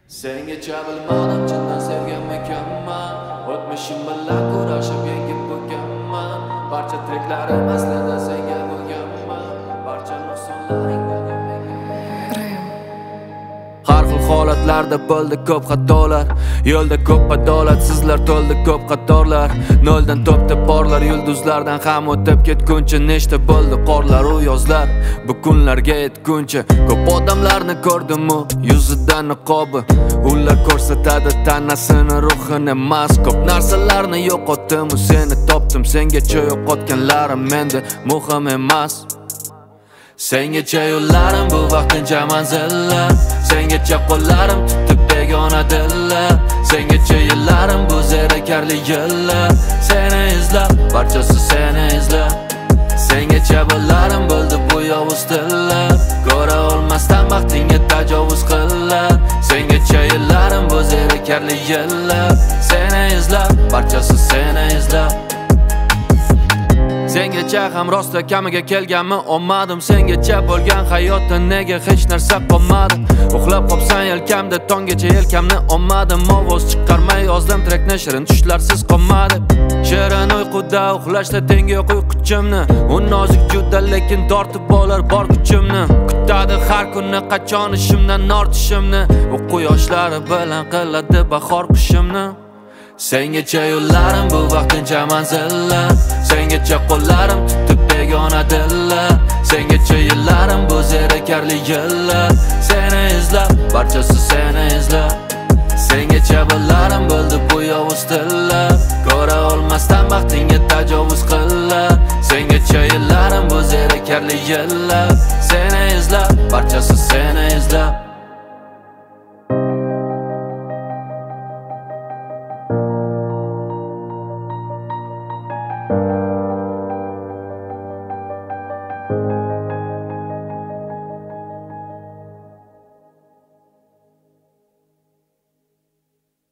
Sengacha bilmadim chindan sevganmikanman. O'tmishim bilan kurashib yengib bo'lganman. Barcha treklarim aslida senga bo'lganman. Barcha nuqsonlaringdan har xil holatlarda bo'ldi ko'p xatolar. Yo'lda ko'p adolatsizlar to'ldi ko'p qatorlar. Noldan to'pda porlar yulduzlardan ham o'tib ketguncha nechta bo'ldi qorlar u yozlar. Bu kunlarga yetguncha ko'p odamlarni ko'rdim-u yuzidan niqobi. Ular ko'rsatadi tanasini ruhini emas. Ko'p narsalarni yo'qotdim, seni topdim. Sengacha yo'qotganlarim endi muhim emas. Sengacha yo'llarim bu vaqtincha manzillar. Sengacha qo'llarim tutib begona dillar. Sengacha yillarim bu zerikarli yillar. Seni izlab, barchasi seni izlab. Sengacha bo'larim bo'ldi bu yovuz tillar. Ko'ra olmasdan baxtingga tajovuz qillar. Sengacha yillarim bu zerikarli yillar. Seni izlab, barchasi seni izlab. Sengacha ham rosta kamiga kelganmi olmadim. Sengacha bo'lgan hayotda nega hech narsa qolmadi. Uxlab qopsan yelkamda tonggacha yelkamni olmadim. Ovoz chiqarmay yozdim trekni shirin tushlarsiz qolmadi. Shirin uyquda uxlashda tengi yo'q uyquchimni. U nozik juda lekin tortib olar bor kuchimni. Kutadi har kuni qachon ishimdan ortishimni. U quyoshlari bilan qiladi bahor qushimni. Sengacha yo'llarim bu vaqtincha manzillar. Sengacha qo'llarim tutib begona dillar. Sengacha yillarim bu zerikarli yillar. Seni izlab, barchasi seni izlab. Sengacha bo'larim bo'ldi bu yovuz tillar. Ko'ra olmasdan baxtingga tajovuz qillar. Sengacha yillarim bu zerikarli yillar.